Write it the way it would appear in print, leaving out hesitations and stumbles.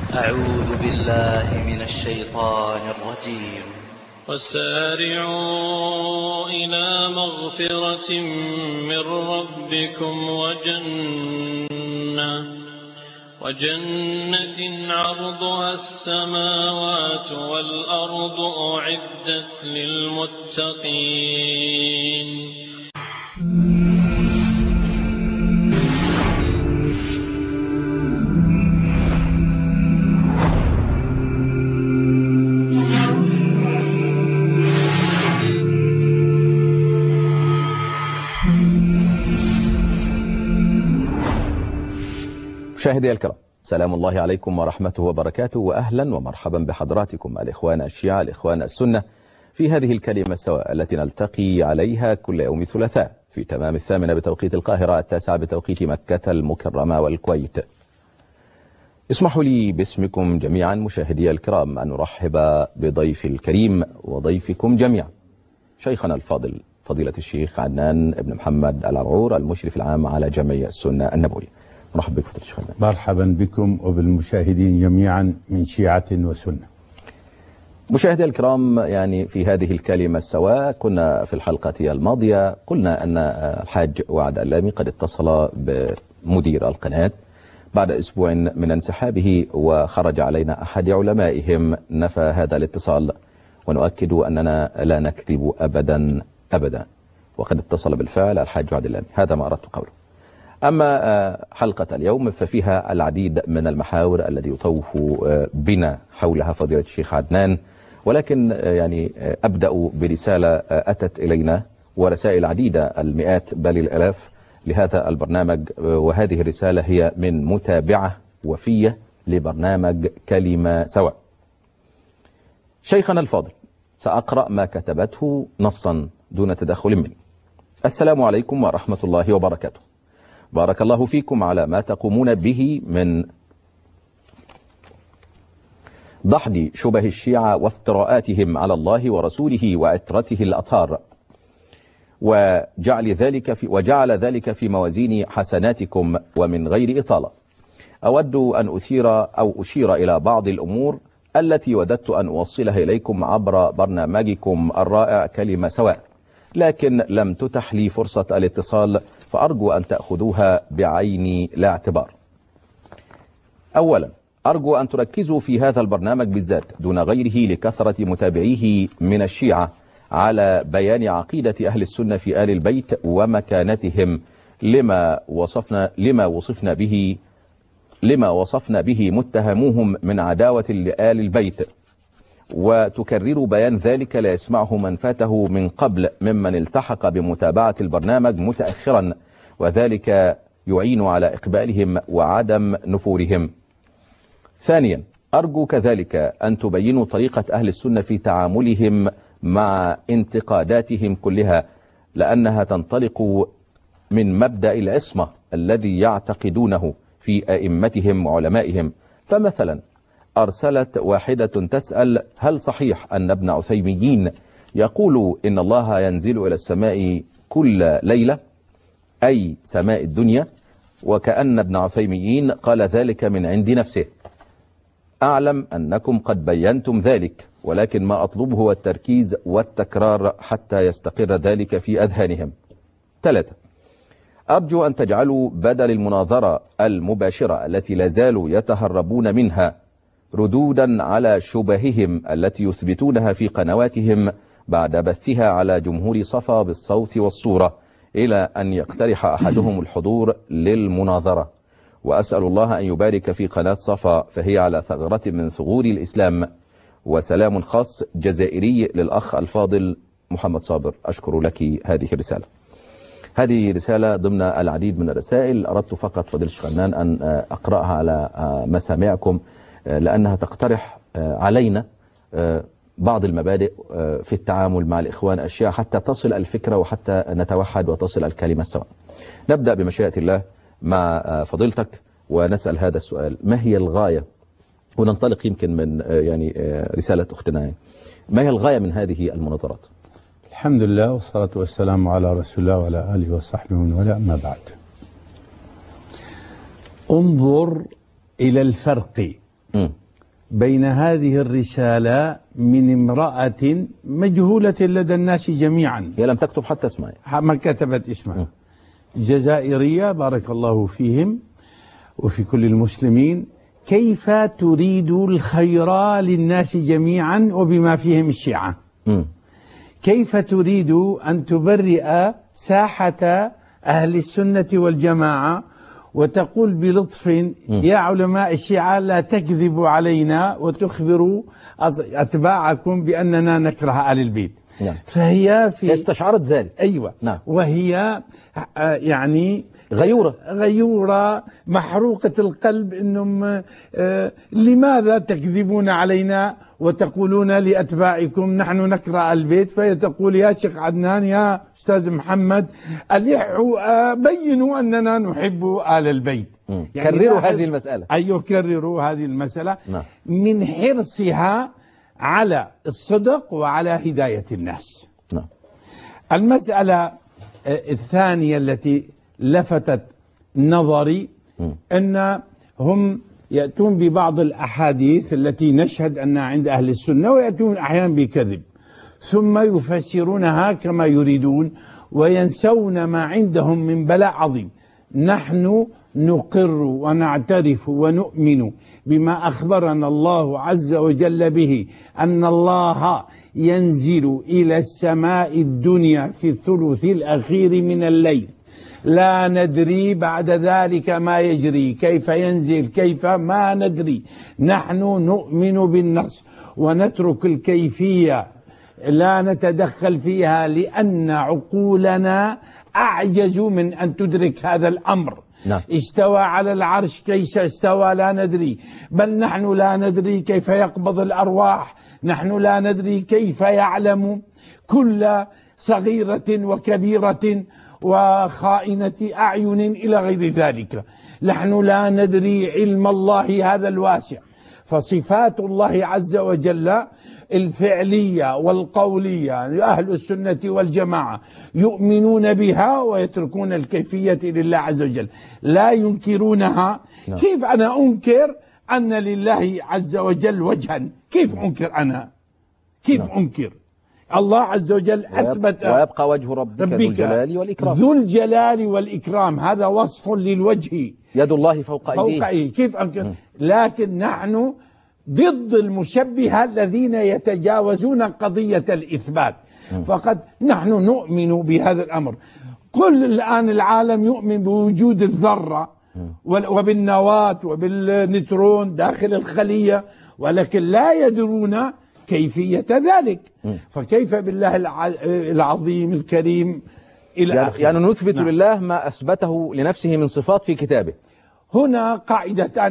أعوذ بالله من الشيطان الرجيم. وسارعوا إلى مغفرة من ربكم وجنة عرضها السماوات والأرض أعدت للمتقين. مشاهدي الكرام، سلام الله عليكم ورحمته وبركاته، وأهلا ومرحبا بحضراتكم الإخوان الشيعة الإخوان السنة في هذه الكلمة السواء التي نلتقي عليها كل يوم ثلاثاء في تمام 8 بتوقيت القاهرة، 9 بتوقيت مكة المكرمة والكويت. اسمحوا لي باسمكم جميعا مشاهدي الكرام أن نرحب بضيف الكريم وضيفكم جميعا، شيخنا الفاضل فضيلة الشيخ عدنان بن محمد العرعور، المشرف العام على جمعية السنة النبوية. مرحبا بك فضيلة الشيخ عدنان. مرحبا بكم وبالمشاهدين جميعا من شيعة وسنة. مشاهدي الكرام، يعني في هذه الكلمة السواء كنا في الحلقة الماضية قلنا أن الحاج وعد اللامي قد اتصل بمدير القناة بعد أسبوع من انسحابه، وخرج علينا أحد علمائهم نفى هذا الاتصال، ونؤكد أننا لا نكذب أبدا أبدا، وقد اتصل بالفعل الحاج وعد اللامي. هذا ما أردت قوله. أما حلقة اليوم ففيها العديد من المحاور الذي يطوف بنا حولها فضيلة الشيخ عدنان، ولكن يعني أبدأ برسالة أتت إلينا، ورسائل عديدة المئات بل الآلاف لهذا البرنامج، وهذه الرسالة هي من متابعة وفية لبرنامج كلمة سواء. شيخنا الفاضل، سأقرأ ما كتبته نصا دون تدخل مني. السلام عليكم ورحمة الله وبركاته. بارك الله فيكم على ما تقومون به من دحض شبه الشيعة وافتراءاتهم على الله ورسوله وعترته الأطهار، وجعل ذلك في موازين حسناتكم ومن غير إطالة. أود أن أشير إلى بعض الأمور التي وددت أن أوصلها إليكم عبر برنامجكم الرائع كلمة سواء، لكن لم تتح لي فرصة الاتصال، فأرجو أن تأخذوها بعين الاعتبار. أولا، أرجو أن تركزوا في هذا البرنامج بالذات دون غيره لكثرة متابعيه من الشيعة على بيان عقيدة أهل السنة في آل البيت ومكانتهم لما وصفنا به متهموهم من عداوة لآل البيت، وتكرروا بيان ذلك لا يسمعه من فاته من قبل ممن التحق بمتابعة البرنامج متأخرا، وذلك يعين على إقبالهم وعدم نفورهم. ثانيا، أرجو كذلك أن تبينوا طريقة أهل السنة في تعاملهم مع انتقاداتهم كلها، لأنها تنطلق من مبدأ العصمة الذي يعتقدونه في أئمتهم وعلمائهم. فمثلا أرسلت واحدة تسأل: هل صحيح أن ابن عثيمين يقول إن الله ينزل إلى السماء كل ليلة، أي سماء الدنيا، وكأن ابن عثيمين قال ذلك من عند نفسه؟ أعلم أنكم قد بينتم ذلك، ولكن ما أطلبه هو التركيز والتكرار حتى يستقر ذلك في أذهانهم. 3. أرجو أن تجعلوا بدل المناظرة المباشرة التي لا زالوا يتهربون منها ردودا على شبههم التي يثبتونها في قنواتهم بعد بثها على جمهور صفا بالصوت والصورة، إلى أن يقترح أحدهم الحضور للمناظرة. وأسأل الله أن يبارك في قناة صفا، فهي على ثغرة من ثغور الإسلام. وسلام خاص جزائري للأخ الفاضل محمد صابر. أشكر لك هذه الرسالة. هذه رسالة ضمن العديد من الرسائل، أردت فقط فضيلة الشيخ عدنان أن أقرأها على مسامعكم، لأنها تقترح علينا بعض المبادئ في التعامل مع الإخوان الشيعة حتى تصل الفكرة وحتى نتوحد وتصل الكلمة سواء. نبدأ بمشيئة الله مع فضيلتك ونسأل هذا السؤال: ما هي الغاية، وننطلق يمكن من يعني رسالة أختنا، ما هي الغاية من هذه المناظرات؟ الحمد لله والصلاة والسلام على رسول الله وعلى آله وصحبه ومن والاه، أما بعد. انظر إلى الفرق بين هذه الرسالة من امرأة مجهولة لدى الناس جميعا. هي لم تكتب حتى اسمها، ما كتبت اسمها. جزائرية بارك الله فيهم وفي كل المسلمين. كيف تريد الخير للناس جميعا وبما فيهم الشيعة؟ كيف تريد أن تبرئ ساحة أهل السنة والجماعة وتقول بلطف يا علماء الشيعة لا تكذبوا علينا وتخبروا أتباعكم بأننا نكره آل البيت؟ نعم. فهي هي استشعرت ذلك. أيوة. نعم. وهي يعني غيورة محروقة القلب. إنهم لماذا تكذبون علينا وتقولون لأتباعكم نحن نكره البيت؟ فهي تقول يا شيخ عدنان يا أستاذ محمد ألحوا بينوا أننا نحب آل البيت. يعني كرروا هذه المسألة. أيوة كرروا هذه المسألة. نعم. من حرصها على الصدق وعلى هداية الناس. نعم. المسألة الثانية التي لفتت نظري أن هم يأتون ببعض الأحاديث التي نشهد أنها عند أهل السنة ويأتون أحيانا بكذب ثم يفسرونها كما يريدون وينسون ما عندهم من بلاء عظيم. نحن نقر ونعترف ونؤمن بما أخبرنا الله عز وجل به أن الله ينزل إلى السماء الدنيا في الثلث الأخير من الليل، لا ندري بعد ذلك ما يجري، كيف ينزل كيف ما ندري. نحن نؤمن بالنص ونترك الكيفية لا نتدخل فيها لأن عقولنا أعجز من أن تدرك هذا الأمر. نعم. استوى على العرش كيف استوى لا ندري، بل نحن لا ندري كيف يقبض الأرواح، نحن لا ندري كيف يعلم كل صغيرة وكبيرة وخائنة أعين إلى غير ذلك. نحن لا ندري علم الله هذا الواسع. فصفات الله عز وجل الفعلية والقولية أهل السنة والجماعة يؤمنون بها ويتركون الكيفية لله عز وجل، لا ينكرونها. كيف أنا أنكر أن لله عز وجل وجها؟ كيف أنكر أنا؟ كيف أنكر؟ الله عز وجل أثبت ويبقى وجه ربك ذو الجلال والإكرام. ذو الجلال والإكرام هذا وصف للوجه، يد الله فوق أيديه. كيف أنكر؟ لكن نحن ضد المشبهة الذين يتجاوزون قضية الإثبات. فقد نحن نؤمن بهذا الأمر. كل الآن العالم يؤمن بوجود الذرة وبالنواة وبالنيوترون داخل الخلية، ولكن لا يدرون كيفية ذلك. فكيف بالله العظيم الكريم إلى آخره. يعني نثبت لله ما أثبته لنفسه من صفات في كتابه. هنا قاعدتان